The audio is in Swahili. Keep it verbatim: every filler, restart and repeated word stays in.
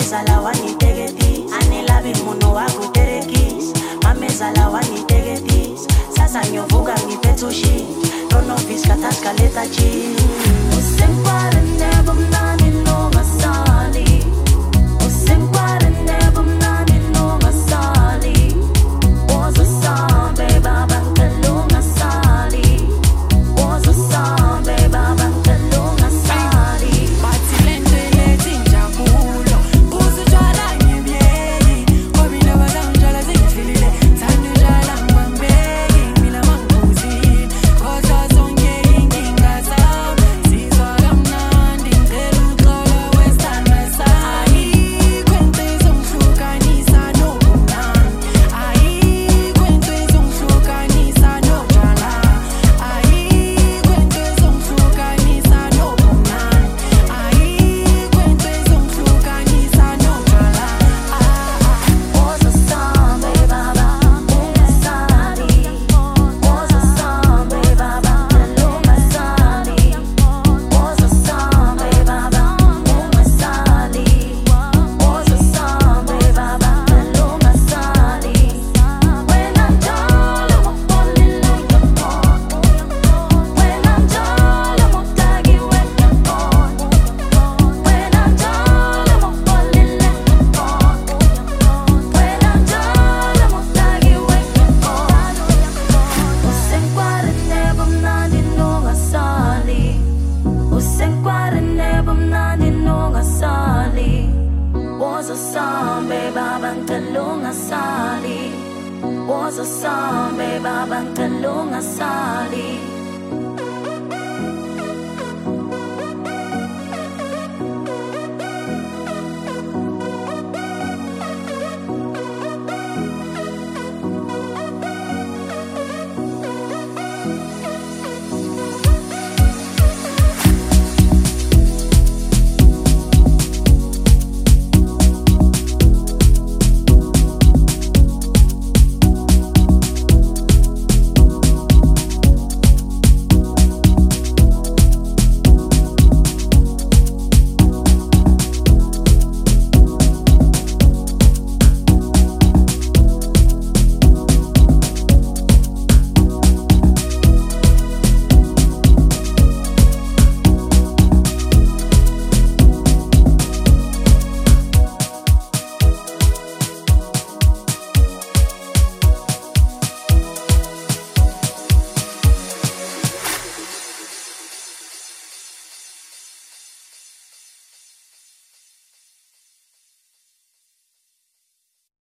Mamezala waniteketi anilabi muno wakuterekis Mamezala waniteketis Sasa nyovuga ngipetsushi Rono viskatas kaleta chi Usenkwara nebo mnani no masali Usenkwara nebo mnani no masali Ozo sambe baba kalunga sali Ozo sambe baba kalunga sali Batilende leti njakulo Kuzu jala nyebieli Kobina wadanja zinfilile Tandu jala mbambeli Mina manguzi Koza zonye inginga zao Zizora mnandi Mtelu tola western mesa Ahi kwente zomshuka nisa no bunan Ahi kwente zomshuka nisa no jala Ahi kwente zomshuka nisa no bunan Ahi kwente zomshuka nisa no jala Ozo sambe baba kalunga sali Ozo sambe baba kalunga sali Ozo sambe baba kalunga sali Ozo sambe baba kalunga sali Wena njalo mopolile yakon Wena njalo motagi wekakon Wena njalo mopolile yakon Wena njalo motagi wekakon Usenkwara nebo mnandi nunga sali Usenkwara nebo mnandi nunga sali Ozo sambe baba kalunga sali Ozo sambe baba kalunga sali